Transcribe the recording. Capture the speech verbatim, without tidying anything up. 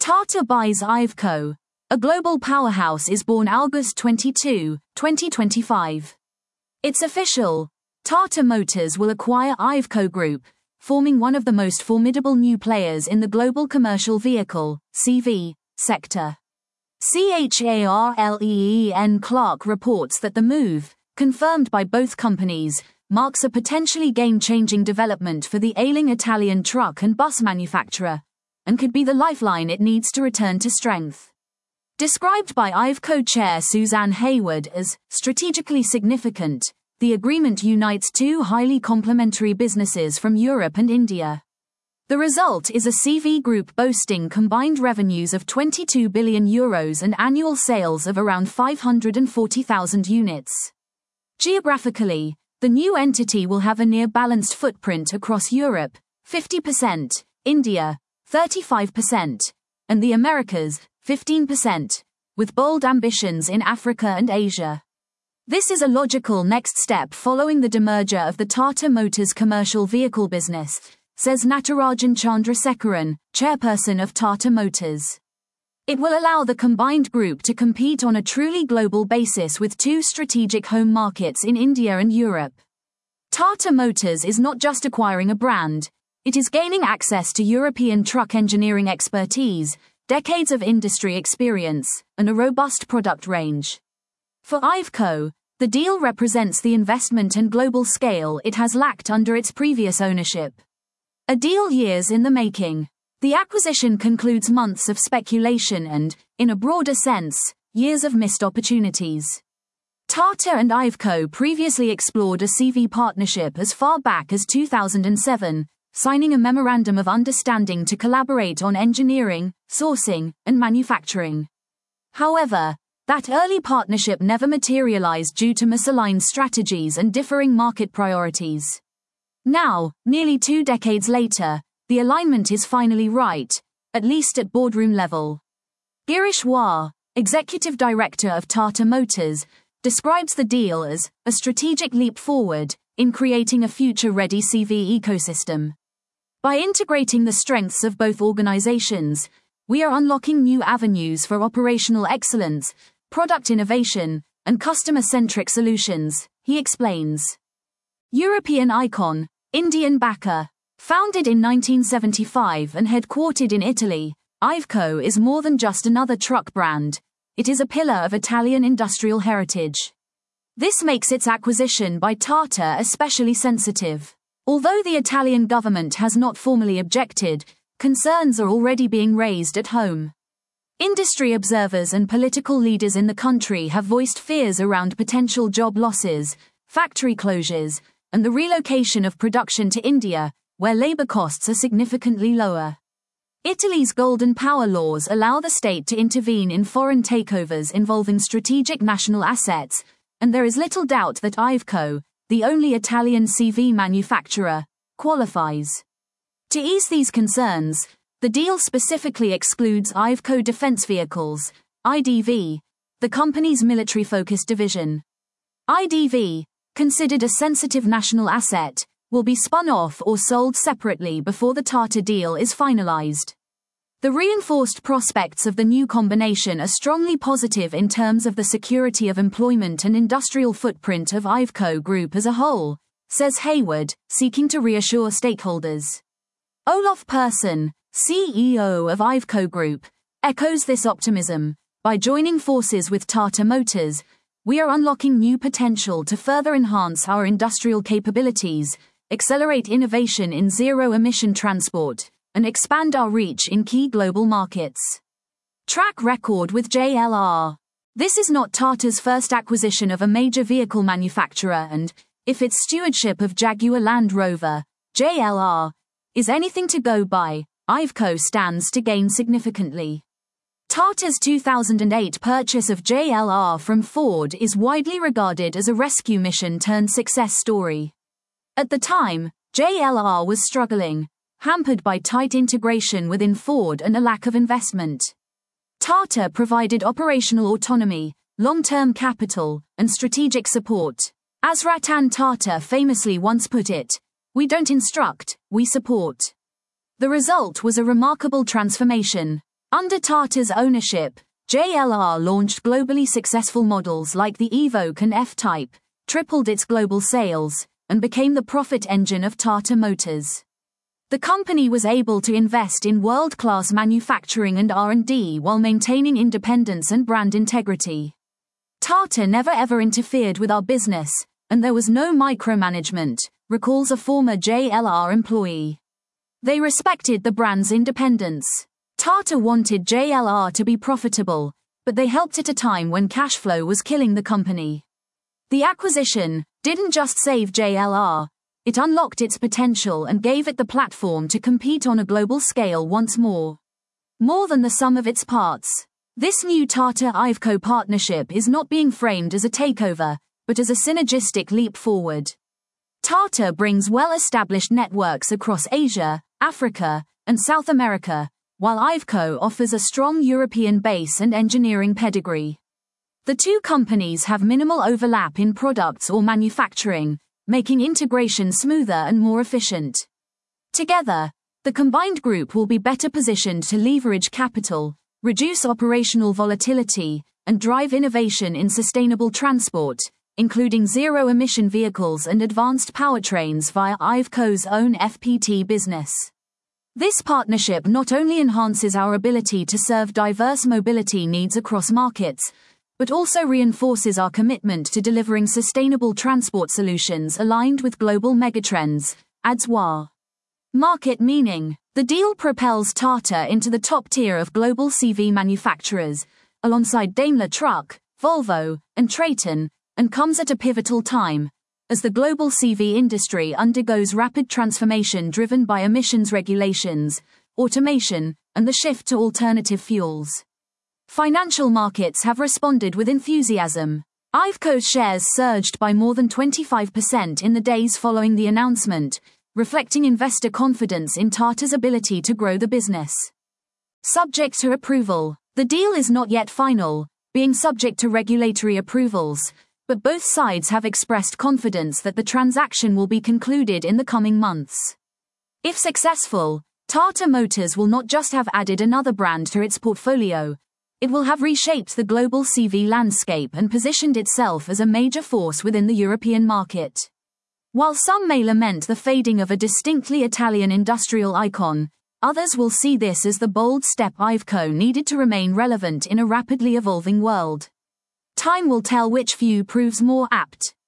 Tata buys Iveco. A global powerhouse is born August twenty-second, twenty twenty-five. It's official. Tata Motors will acquire Iveco Group, forming one of the most formidable new players in the global commercial vehicle (C V) sector. CHARLEEN Clark reports that the move, confirmed by both companies, marks a potentially game-changing development for the ailing Italian truck and bus manufacturer, and could be the lifeline it needs to return to strength. Described by Iveco chair Suzanne Hayward as strategically significant, the agreement unites two highly complementary businesses from Europe and India. The result is a C V group boasting combined revenues of twenty-two billion euros and annual sales of around five hundred forty thousand units. Geographically, the new entity will have a near-balanced footprint across Europe, fifty percent, India, thirty-five percent, and the Americas, fifteen percent, with bold ambitions in Africa and Asia. This is a logical next step following the demerger of the Tata Motors commercial vehicle business, says Natarajan Chandrasekaran, chairperson of Tata Motors. It will allow the combined group to compete on a truly global basis with two strategic home markets in India and Europe. Tata Motors is not just acquiring a brand, it is gaining access to European truck engineering expertise, decades of industry experience, and a robust product range. For Iveco, the deal represents the investment and global scale it has lacked under its previous ownership. A deal years in the making. The acquisition concludes months of speculation and, in a broader sense, years of missed opportunities. Tata and Iveco previously explored a C V partnership as far back as two thousand seven, signing a memorandum of understanding to collaborate on engineering, sourcing, and manufacturing. However, that early partnership never materialized due to misaligned strategies and differing market priorities. Now, nearly two decades later, the alignment is finally right, at least at boardroom level. Girish Wah, executive director of Tata Motors, describes the deal as a strategic leap forward in creating a future-ready C V ecosystem. By integrating the strengths of both organizations, we are unlocking new avenues for operational excellence, product innovation, and customer-centric solutions, he explains. European icon, Indian backer. Founded in nineteen seventy-five and headquartered in Italy, Iveco is more than just another truck brand. It is a pillar of Italian industrial heritage. This makes its acquisition by Tata especially sensitive. Although the Italian government has not formally objected, concerns are already being raised at home. Industry observers and political leaders in the country have voiced fears around potential job losses, factory closures, and the relocation of production to India, where labor costs are significantly lower. Italy's Golden Power laws allow the state to intervene in foreign takeovers involving strategic national assets, and there is little doubt that Iveco, the only Italian C V manufacturer, qualifies. To ease these concerns, the deal specifically excludes Iveco Defense Vehicles, I D V, the company's military-focused division. I D V, considered a sensitive national asset, will be spun off or sold separately before the Tata deal is finalized. The reinforced prospects of the new combination are strongly positive in terms of the security of employment and industrial footprint of Iveco Group as a whole, says Hayward, seeking to reassure stakeholders. Olof Persson, C E O of Iveco Group, echoes this optimism. By joining forces with Tata Motors, we are unlocking new potential to further enhance our industrial capabilities, accelerate innovation in zero-emission transport, and expand our reach in key global markets. Track record with J L R. This is not Tata's first acquisition of a major vehicle manufacturer, and, if its stewardship of Jaguar Land Rover, J L R, is anything to go by, Iveco stands to gain significantly. Tata's two thousand eight purchase of J L R from Ford is widely regarded as a rescue mission turned success story. At the time, J L R was struggling, hampered by tight integration within Ford and a lack of investment. Tata provided operational autonomy, long-term capital, and strategic support. As Ratan Tata famously once put it, "We don't instruct, we support." The result was a remarkable transformation. Under Tata's ownership, J L R launched globally successful models like the Evoque and F-Type, tripled its global sales, and became the profit engine of Tata Motors. The company was able to invest in world-class manufacturing and R and D while maintaining independence and brand integrity. Tata never ever interfered with our business, and there was no micromanagement, recalls a former J L R employee. They respected the brand's independence. Tata wanted J L R to be profitable, but they helped at a time when cash flow was killing the company. The acquisition didn't just save J L R, it unlocked its potential and gave it the platform to compete on a global scale once more. More than the sum of its parts. This new Tata-Iveco partnership is not being framed as a takeover, but as a synergistic leap forward. Tata brings well-established networks across Asia, Africa, and South America, while Iveco offers a strong European base and engineering pedigree. The two companies have minimal overlap in products or manufacturing, making integration smoother and more efficient. Together, the combined group will be better positioned to leverage capital, reduce operational volatility, and drive innovation in sustainable transport, including zero-emission vehicles and advanced powertrains via Iveco's own F P T business. This partnership not only enhances our ability to serve diverse mobility needs across markets, but also reinforces our commitment to delivering sustainable transport solutions aligned with global megatrends, adds W A. Market meaning. The deal propels Tata into the top tier of global C V manufacturers, alongside Daimler Truck, Volvo, and Traton, and comes at a pivotal time, as the global C V industry undergoes rapid transformation driven by emissions regulations, automation, and the shift to alternative fuels. Financial markets have responded with enthusiasm. Iveco's shares surged by more than twenty-five percent in the days following the announcement, reflecting investor confidence in Tata's ability to grow the business. Subject to approval. The deal is not yet final, being subject to regulatory approvals, but both sides have expressed confidence that the transaction will be concluded in the coming months. If successful, Tata Motors will not just have added another brand to its portfolio, it will have reshaped the global C V landscape and positioned itself as a major force within the European market. While some may lament the fading of a distinctly Italian industrial icon, others will see this as the bold step Iveco needed to remain relevant in a rapidly evolving world. Time will tell which view proves more apt.